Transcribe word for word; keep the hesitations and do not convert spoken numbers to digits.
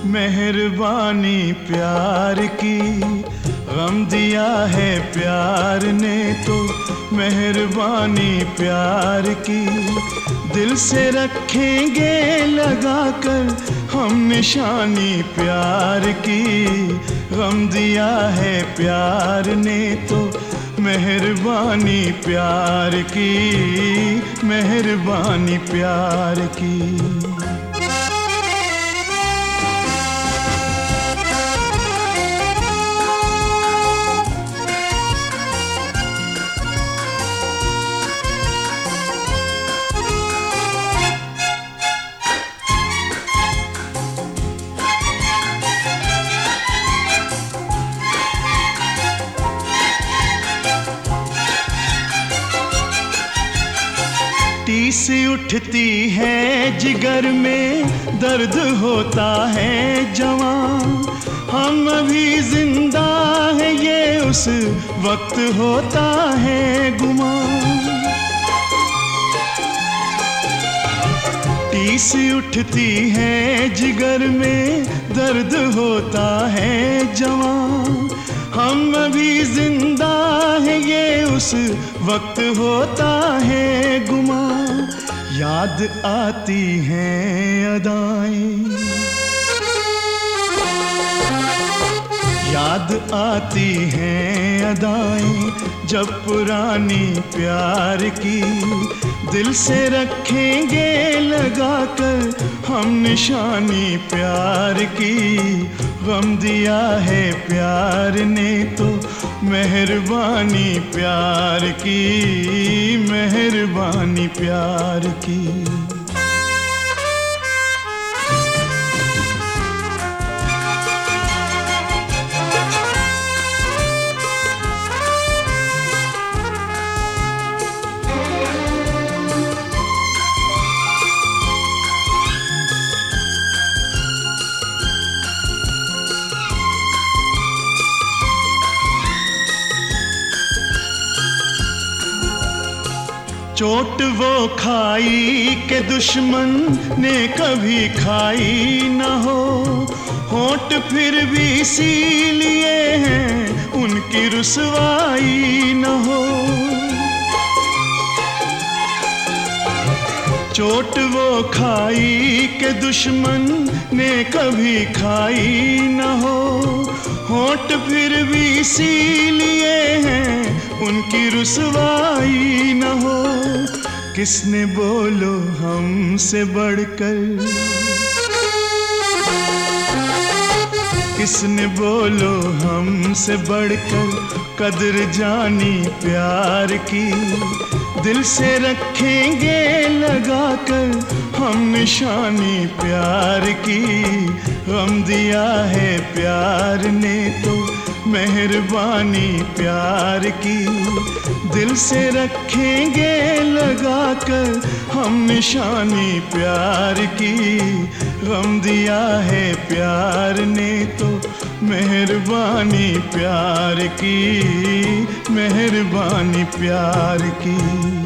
मेहरबानी प्यार की, गम दिया है प्यार ने तो मेहरबानी प्यार की। दिल से रखेंगे लगा कर हम निशानी प्यार की, गम दिया है प्यार ने तो मेहरबानी प्यार की, मेहरबानी प्यार की। टीस उठती है जिगर में, दर्द होता है जवां। हम अभी जिंदा है ये उस वक्त होता है गुमान। टीस उठती है जिगर में, दर्द होता है जवां। हम अभी जिंदा है ये उस वक्त होता है गुमा। याद आती हैं अदाएं, याद आती हैं अदाएं जब पुरानी प्यार की। दिल से रखेंगे लगा कर हम निशानी प्यार की, गम दिया है प्यार ने तो मेहरबानी प्यार की, मेहरबानी प्यार की। चोट वो खाई के दुश्मन ने कभी खाई न हो, होंठ फिर भी सी लिए हैं उनकी रुसवाई न हो। चोट वो खाई के दुश्मन ने कभी खाई न हो, होंठ फिर भी सी लिए हैं उनकी रुसवाई न हो। किसने बोलो हमसे बढ़कर, किसने बोलो हमसे बढ़कर कदर जानी प्यार की। दिल से रखेंगे लगा कर हम निशानी प्यार की, गम दिया है प्यार ने तो मेहरबानी प्यार की। दिल से रखेंगे लगा कर हम निशानी प्यार की, गम दिया है प्यार ने तो मेहरबानी प्यार की, मेहरबानी प्यार की।